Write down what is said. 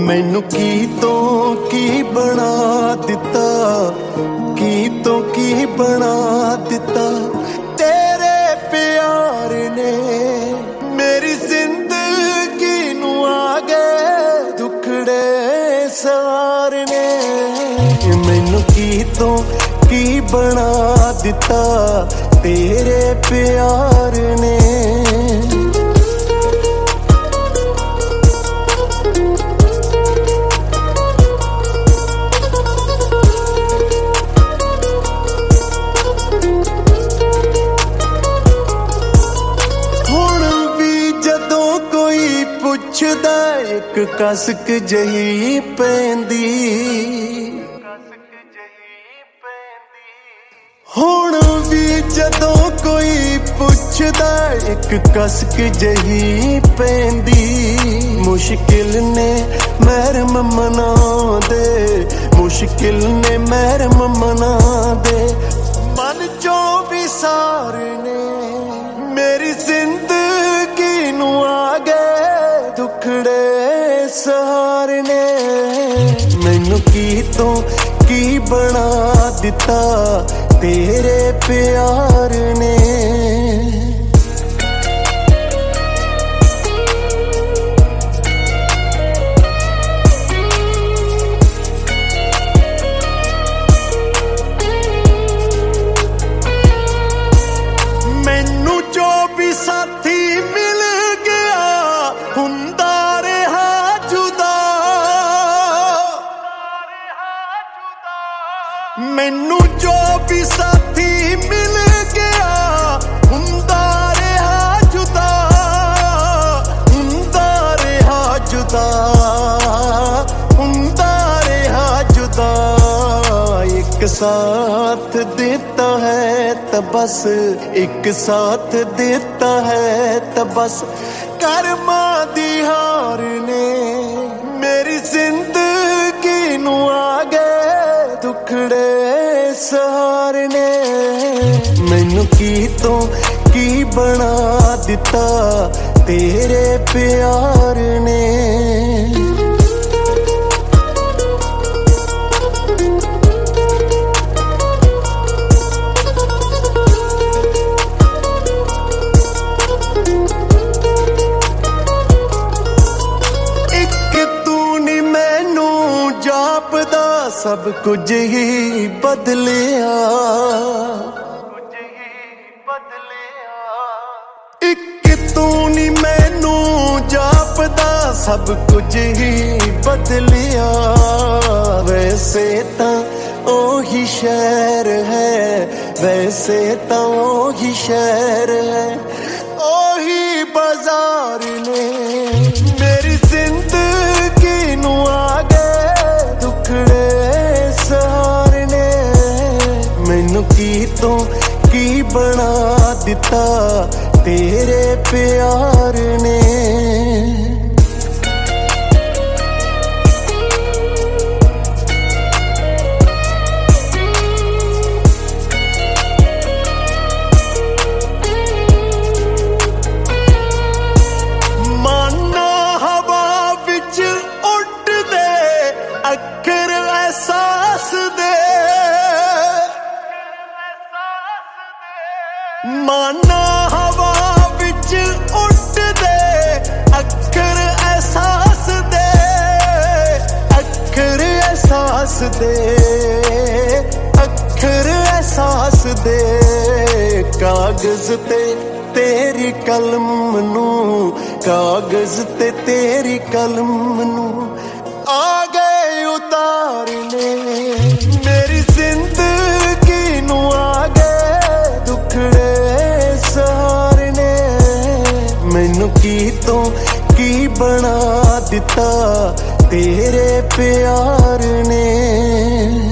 मैनू की तो की बना दिता, की तो की बना दिता तेरे प्यार ने। मेरी जिंदगी नू आगे दुखड़े सवारने। मैनू की तो की बना दिता तेरे प्यार ने। पुछदा एक कसक जही पैंदी, हुण भी जदों कोई पुछदा एक कसक जही पैंदी। मुश्किल ने महरम मना दे, मुश्किल ने महरम मना दे। मन चो भी सारने मेरी जिंदगी नू आगे दुखड़े सहारने। मैनू की तो की बना दिता तेरे प्यार ने। मैनू जो भी साथी मिल गया हुंदा रहा जुदा। मैनू जो भी साथी मिल गया हुंदा रहा जुदा, हुंदा रहा जुदा, हुंदा रहा जुदा। एक साथ देता है तो बस, एक साथ देता है तो बस कर्मा दी हार ने। मेरी जिंदगी नू आगे दुखड़े सहारने। मैनू की तो की बना दिता तेरे प्यार ने। सब कुछ ही बदलिया, एक तू नी मैनू जापदा सब कुछ ही बदलिया। वैसे तां ओही शहर है, वैसे तां ओही शहर है, ओही बाजार ने। मेरी जिंदगी नू आगे दुखड़े सहारने। मैनू की तो की बना दिता तेरे प्यार ने। माना हवा विच उड़ दे अखर एहसास दे। माना हवा विच उड़ दे अखर एहसास दे, अखर एहसास दे, अखर एहसास दे। कागज ते तेरी कलम नू, कागज ते तेरी कलम नू आ गए उतारने। मेरी जिंदगी नू आगे दुखड़े सहारने। मैनू की तो की बना दिता तेरे प्यार ने।